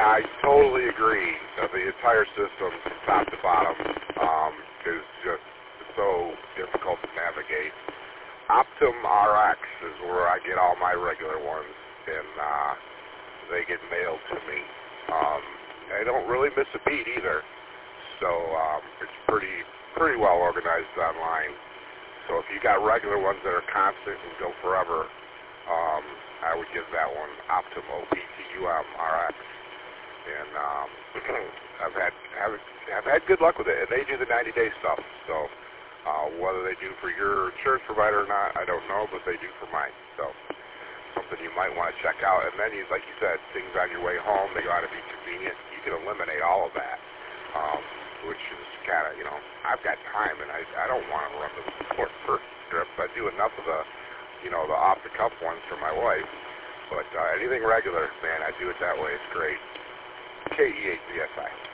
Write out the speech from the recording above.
I totally agree. The entire system, from top to bottom, is just so difficult to navigate. Optum RX is where I get all my regular ones, and they get mailed to me. I don't really miss a beat either, so it's pretty well organized online. So if you got regular ones that are constant and go forever, I would give that one Optum, OPTUM RX. And I've had good luck with it, and they do the 90-day stuff. So whether they do for your insurance provider or not, I don't know, but they do for mine. So something you might want to check out. And then, like you said, things on your way home, they ought to be convenient. You can eliminate all of that, which is kind of, I've got time, and I don't want to run the support first trip. I do enough of the, the off-the-cuff ones for my wife. But anything regular, man, I do it that way. It's great. KEHBSI.